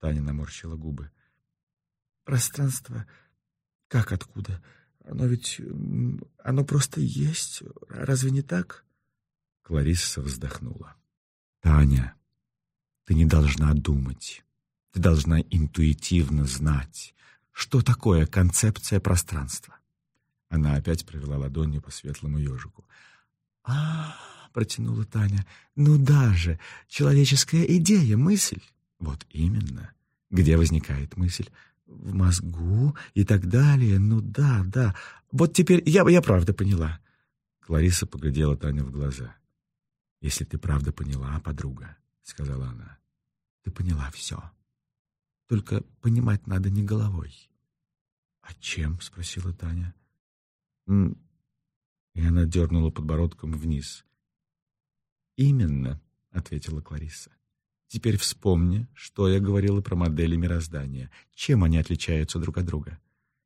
Таня наморщила губы. «Пространство? Как откуда? Оно ведь... оно просто есть. Разве не так?» Кларисса вздохнула. «Таня, ты не должна думать. Ты должна интуитивно знать, что такое концепция пространства». Она опять провела ладонью по светлому ежику. Протянула Таня. «Ну даже, человеческая идея, мысль». «Вот именно. Где возникает мысль? В мозгу и так далее. Ну да. Вот теперь я правда поняла». Кларисса поглядела Таню в глаза. «Если ты правда поняла, подруга, — сказала она, — ты поняла все. Только понимать надо не головой». «А чем?» — спросила Таня. И она дернула подбородком вниз. «Именно», — ответила Кларисса. «Теперь вспомни, что я говорила про модели мироздания. Чем они отличаются друг от друга?»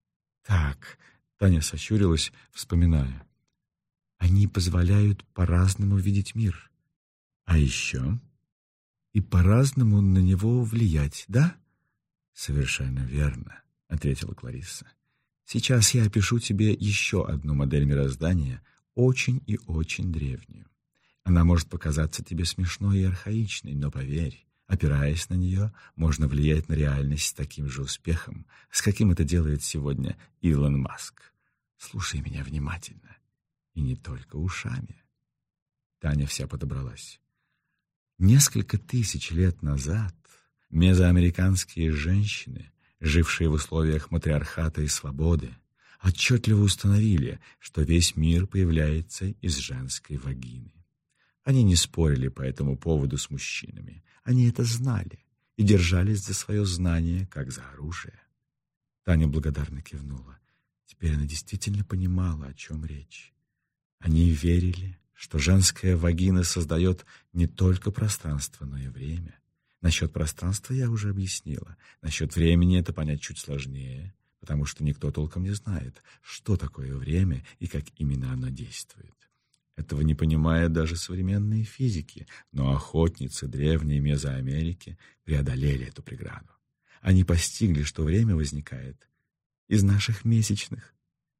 «Так», — Таня сощурилась, вспоминая. «Они позволяют по-разному видеть мир. А еще и по-разному на него влиять, да?» «Совершенно верно», — ответила Кларисса. «Сейчас я опишу тебе еще одну модель мироздания, очень и очень древнюю. Она может показаться тебе смешной и архаичной, но поверь, опираясь на нее, можно влиять на реальность с таким же успехом, с каким это делает сегодня Илон Маск. Слушай меня внимательно, и не только ушами». Таня вся подобралась. Несколько тысяч лет назад мезоамериканские женщины, жившие в условиях матриархата и свободы, отчетливо установили, что весь мир появляется из женской вагины. Они не спорили по этому поводу с мужчинами. Они это знали и держались за свое знание, как за оружие. Таня благодарно кивнула. Теперь она действительно понимала, о чем речь. Они верили, что женская вагина создает не только пространство, но и время. Насчет пространства я уже объяснила. Насчет времени это понять чуть сложнее, потому что никто толком не знает, что такое время и как именно оно действует. Этого не понимают даже современные физики, но охотницы древней Мезоамерики преодолели эту преграду. Они постигли, что время возникает из наших месячных.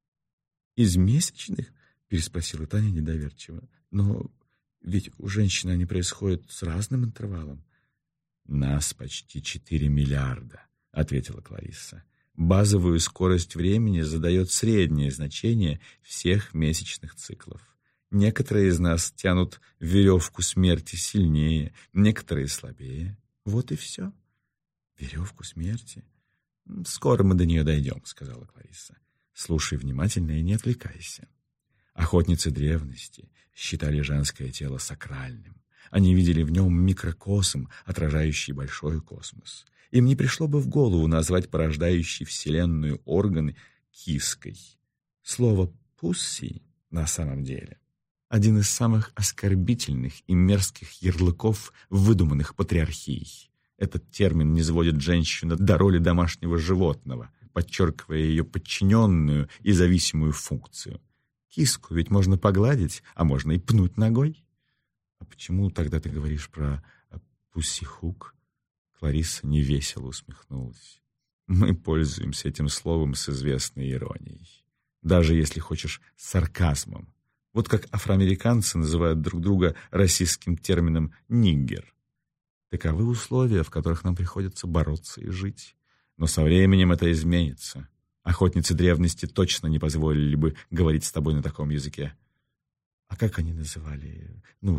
«Из месячных?» — переспросила Таня недоверчиво. «Но ведь у женщины они происходят с разным интервалом». «Нас почти 4 миллиарда», — ответила Кларисса. «Базовую скорость времени задает среднее значение всех месячных циклов. Некоторые из нас тянут веревку смерти сильнее, некоторые слабее. Вот и все». «Веревку смерти? Скоро мы до нее дойдем», — сказала Кларисса. «Слушай внимательно и не отвлекайся». Охотницы древности считали женское тело сакральным. Они видели в нем микрокосм, отражающий большой космос. Им не пришло бы в голову назвать порождающий Вселенную органы киской. Слово «пусси» на самом деле один из самых оскорбительных и мерзких ярлыков, выдуманных патриархией. Этот термин низводит женщину до роли домашнего животного, подчеркивая ее подчиненную и зависимую функцию. Киску ведь можно погладить, а можно и пнуть ногой. «А почему тогда ты говоришь про пусси-хук?» Кларисса невесело усмехнулась. «Мы пользуемся этим словом с известной иронией. Даже, если хочешь, с сарказмом. Вот как афроамериканцы называют друг друга российским термином «ниггер». Таковы условия, в которых нам приходится бороться и жить. Но со временем это изменится. Охотницы древности точно не позволили бы говорить с тобой на таком языке». «А как они называли,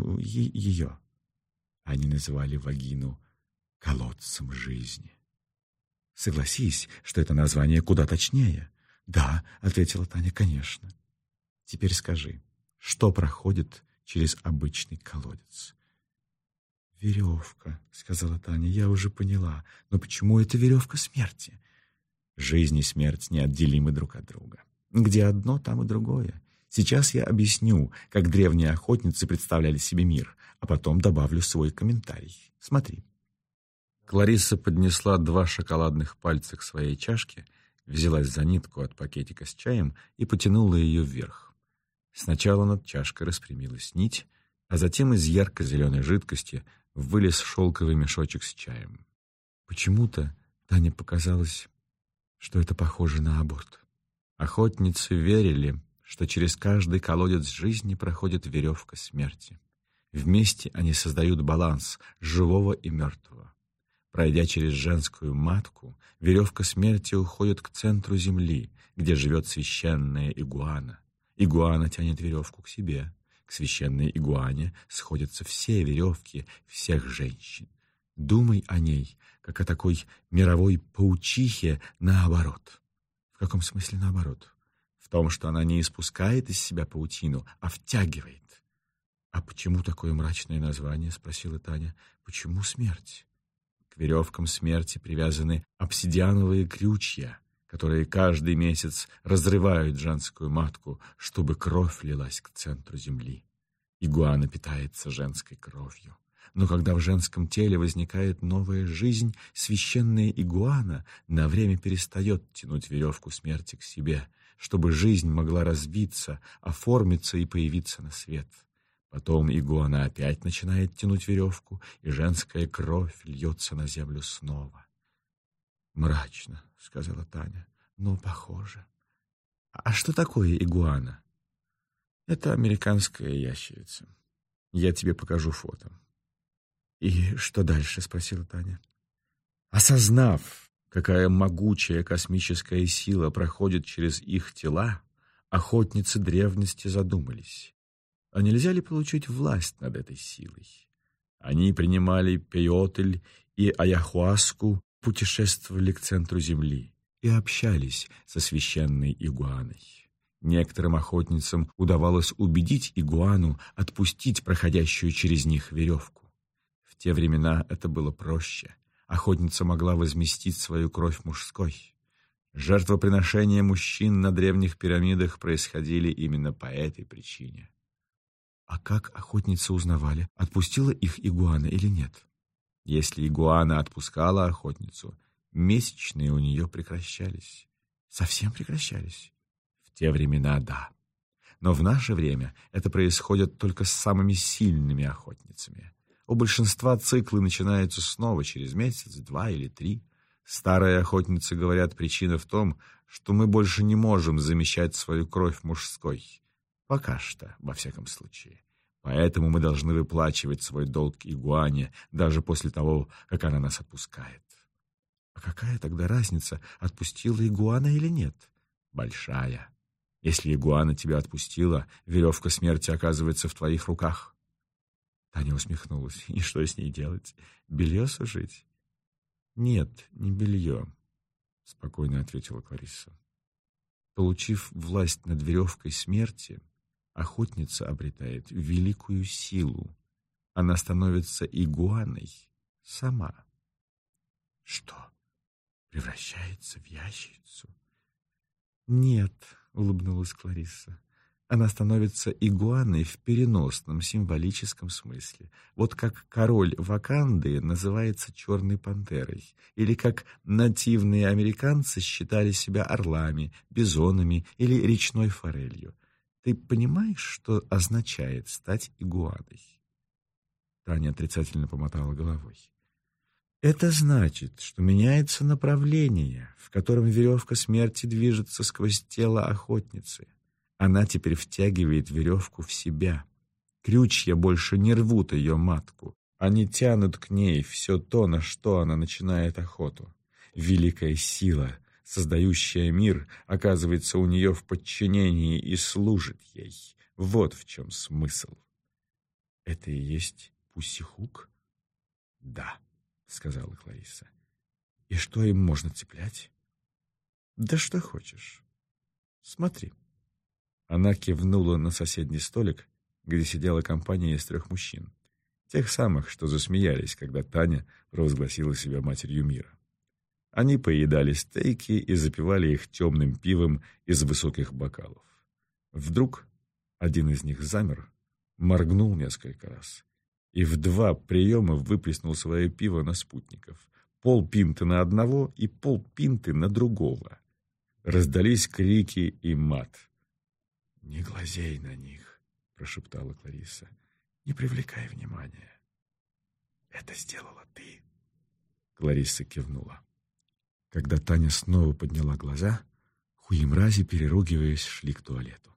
ее?» «Они называли вагину колодцем жизни». «Согласись, что это название куда точнее». «Да», — ответила Таня, — «конечно». «Теперь скажи, что проходит через обычный колодец?» «Веревка», — сказала Таня, — «я уже поняла. Но почему это веревка смерти?» «Жизнь и смерть неотделимы друг от друга. Где одно, там и другое. Сейчас я объясню, как древние охотницы представляли себе мир, а потом добавлю свой комментарий. Смотри». Кларисса поднесла 2 шоколадных пальца к своей чашке, взялась за нитку от пакетика с чаем и потянула ее вверх. Сначала над чашкой распрямилась нить, а затем из ярко-зеленой жидкости вылез шелковый мешочек с чаем. Почему-то Тане показалось, что это похоже на аборт. Охотницы верили, что через каждый колодец жизни проходит веревка смерти. Вместе они создают баланс живого и мертвого. Пройдя через женскую матку, веревка смерти уходит к центру земли, где живет священная игуана. Игуана тянет веревку к себе. К священной игуане сходятся все веревки всех женщин. Думай о ней, как о такой мировой паучихе, наоборот. В каком смысле наоборот? В том, что она не испускает из себя паутину, а втягивает. «А почему такое мрачное название?» — спросила Таня. «Почему смерть?» К веревкам смерти привязаны обсидиановые крючья, которые каждый месяц разрывают женскую матку, чтобы кровь лилась к центру земли. Игуана питается женской кровью. Но когда в женском теле возникает новая жизнь, священная игуана на время перестает тянуть веревку смерти к себе, чтобы жизнь могла развиться, оформиться и появиться на свет. Потом игуана опять начинает тянуть веревку, и женская кровь льется на землю снова. «Мрачно», — сказала Таня, — «но похоже». «А что такое игуана?» «Это американская ящерица. Я тебе покажу фото». «И что дальше?» — спросила Таня. Осознав, какая могучая космическая сила проходит через их тела, охотницы древности задумались, а нельзя ли получить власть над этой силой? Они принимали пейотль и аяхуаску, путешествовали к центру Земли и общались со священной игуаной. Некоторым охотницам удавалось убедить игуану отпустить проходящую через них веревку. В те времена это было проще. Охотница могла возместить свою кровь мужской. Жертвоприношения мужчин на древних пирамидах происходили именно по этой причине. А как охотницы узнавали, отпустила их игуана или нет? Если игуана отпускала охотницу, месячные у нее прекращались. Совсем прекращались? В те времена — да. Но в наше время это происходит только с самыми сильными охотницами. У большинства циклы начинаются снова через месяц, 2 или 3. Старые охотницы говорят, причина в том, что мы больше не можем замещать свою кровь мужской. Пока что, во всяком случае. Поэтому мы должны выплачивать свой долг игуане даже после того, как она нас отпускает. А какая тогда разница, отпустила игуана или нет? Большая. Если игуана тебя отпустила, веревка смерти оказывается в твоих руках. Таня усмехнулась. И что с ней делать? Белье сушить? Нет, не белье, спокойно ответила Кларисса. Получив власть над веревкой смерти, охотница обретает великую силу. Она становится игуаной сама. Что, превращается в ящерицу? Нет, улыбнулась Кларисса. Она становится игуаной в переносном, символическом смысле. Вот как король Ваканды называется черной пантерой, или как нативные американцы считали себя орлами, бизонами или речной форелью. Ты понимаешь, что означает стать игуаной? Таня отрицательно помотала головой. Это значит, что меняется направление, в котором веревка смерти движется сквозь тело охотницы. Она теперь втягивает веревку в себя. Крючья больше не рвут ее матку. Они тянут к ней все то, на что она начинает охоту. Великая сила, создающая мир, оказывается у нее в подчинении и служит ей. Вот в чем смысл. Это и есть Пуссихук? Да, сказала Кларисса. И что им можно цеплять? Да что хочешь. Смотри. Она кивнула на соседний столик, где сидела компания из 3 мужчин. Тех самых, что засмеялись, когда Таня провозгласила себя матерью мира. Они поедали стейки и запивали их темным пивом из высоких бокалов. Вдруг один из них замер, моргнул несколько раз и в 2 приема выплеснул свое пиво на спутников. Полпинты на одного и полпинты на другого. Раздались крики и мат. «Не глазей на них», — прошептала Кларисса. «Не привлекай внимания. Это сделала ты». Кларисса кивнула. Когда Таня снова подняла глаза, хуемрази, переругиваясь, шли к туалету.